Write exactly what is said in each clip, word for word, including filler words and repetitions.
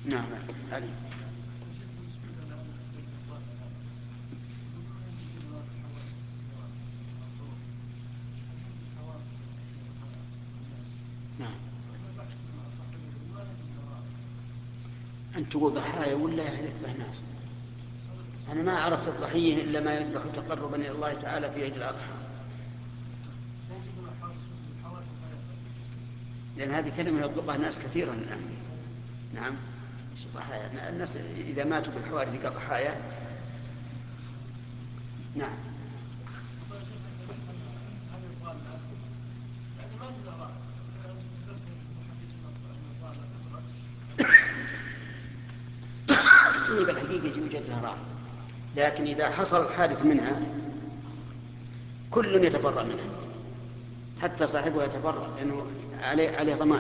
نعم علي. نعم. أنت تقول ضحايا ولا يذبح ناس؟ أنا ما عرفت الضحية إلا ما يذبح تقربا إلى الله تعالى في عيد الأضحى، لأن هذه كلمة يطلقها الناس كثيرا الآن. نعم. ضحايا الناس إذا ماتوا بالحوادث كضحايا. نعم. إيه بالحقيقة يوجد لها راحة، لكن إذا حصل الحادث منها كل يتبرأ منها، حتى صاحبه يتبرأ لأنه عليه, عليه ضمان.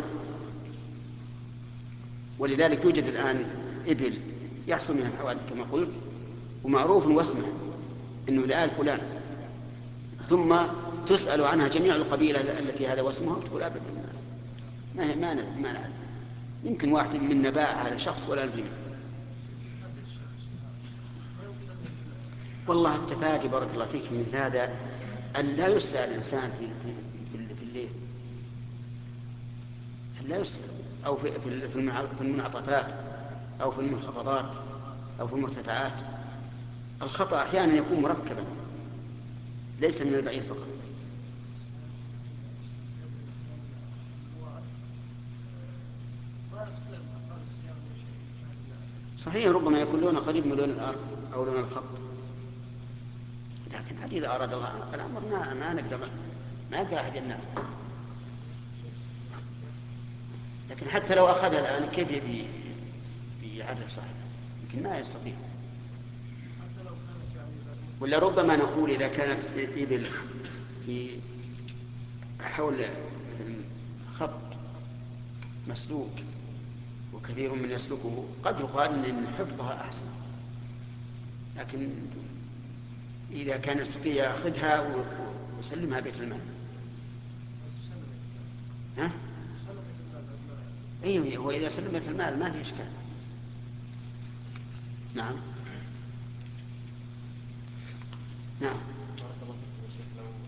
ولذلك يوجد الآن إبل يحصل منها الحوادث كما قلت، ومعروف واسمه أنه لآل فلان، ثم تسأل عنها جميع القبيلة التي هذا واسمها وتقول أبدا ما ما ما نعرف، يمكن واحد منا باع على شخص ولا ندري منه. والله التفادي بارك الله فيك مثل هذا أن لا يسأل الإنسان في في في الليل، أن لا يسأل، أو في في المنعطفات أو في المنخفضات أو في المرتفعات. الخطأ أحيانا يكون مركبا ليس من البعيد فقط. صحيح ربما يكون لونه قريب من لون الأرض أو لون الخط، لكن هذه إذا أراد الله الأمر ما, ما نقدر ما نقدر أحد يمنعه. لكن حتى لو أخذها الآن كيف يبي يعرف صاحبه؟ يمكن ما يستطيع. ولا ربما نقول إذا كانت إبل في حول مثل خط مسلوك وكثير من يسلكه قد يقال إن حفظها أحسن، لكن إذا كان يستطيع يأخذها ويسلمها بيت المال. ها؟ أيوه هو إذا سلم بيت المال ما في إشكال. نعم. نعم.